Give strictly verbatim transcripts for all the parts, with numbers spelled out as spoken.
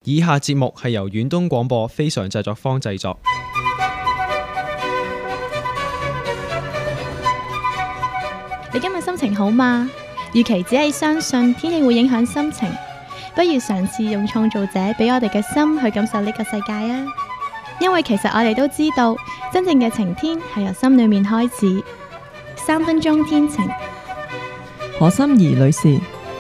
以下節目係由遠東廣播非常製作坊製作。 你今日心情好嗎？與其只係相信天氣會影響心情，不如嘗試用創造者俾我哋嘅心去感受呢個世界啊！因為其實我哋都知道，真正嘅晴天係由心裏面開始。三分鐘天晴， 何心怡女士。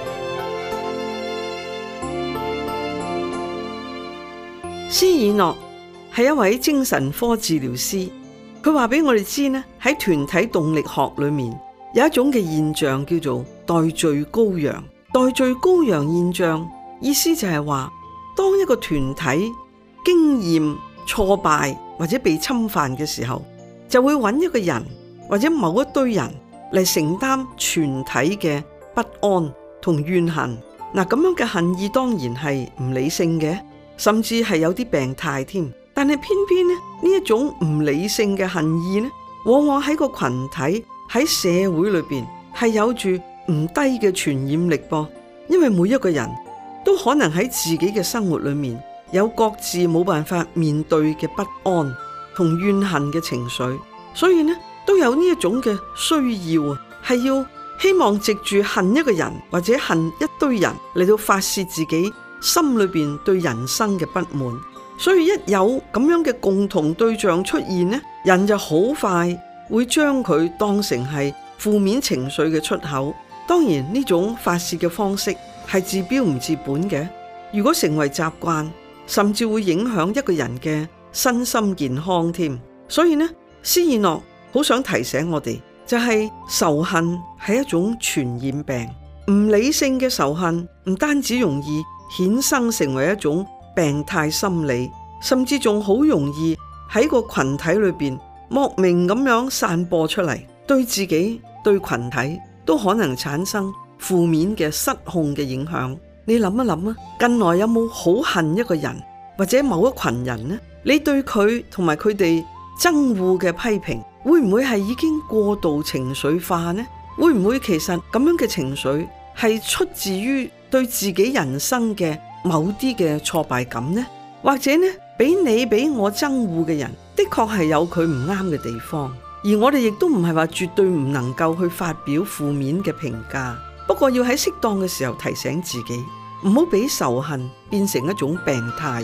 施爾諾係一位精神科治療師，佢話俾我哋知呢，喺團體動力學裏面有一種嘅現象叫做代罪羔羊。代罪羔羊現象意思就係話，當一個團體經驗挫敗或者被侵犯嘅時候，就會揾一個人或者某一堆人嚟承擔全體嘅不安同怨恨。嗱，咁樣嘅恨意當然係唔理性嘅，甚至係有啲病態添。但係偏偏呢，呢一種唔理性嘅恨意呢，往往喺個群體喺社會裏邊係有住唔低嘅傳染力噃。因為每一個人都可能喺自己嘅生活裏面有各自冇辦法面對嘅不安同怨恨嘅情緒，所以呢都有呢一種嘅需要啊，係要希望藉住恨一個人或者恨一堆人嚟到發洩自己心裏邊對人生嘅不滿。所以一有咁樣嘅共同對象出現呢，人就好快會將佢當成係負面情緒嘅出口。當然呢種發洩嘅方式係治標唔治本嘅，如果成為習慣，甚至會影響一個人嘅身心健康添。所以呢，施爾諾好想提醒我哋，就係仇恨係一種傳染病。唔理性嘅仇恨唔單止容易衍生成為一種病態心理，甚至仲好容易喺個群體裏邊莫名咁樣散播出嚟，對自己對群體都可能產生負面嘅失控嘅影響。你諗一諗啊，近來有冇好恨一個人或者某一群人呢？你對佢同埋佢哋憎惡嘅批評，會唔會係已經過度情緒化呢？會唔會其實咁樣嘅情緒係出自於對自己人生嘅某啲嘅挫敗感呢？或者呢，俾你俾我憎惡嘅人，的確係有佢唔啱嘅地方。而我哋亦都唔係話絕對唔能夠去發表負面嘅評價，不過要喺適當嘅時候提醒自己，唔好俾仇恨變成一種病態。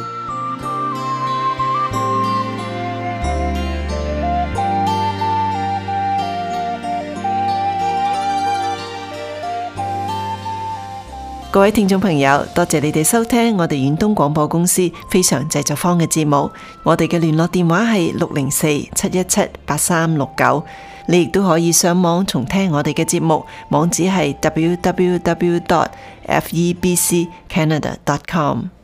各位聽眾朋友，多謝你哋收聽我哋遠東廣播公司非常製作坊嘅節目。我哋嘅聯絡電話係六零四七一七八三六九。你亦都可以上網重聽我哋嘅節目，網址係 double-u double-u double-u dot f e b c canada dot com。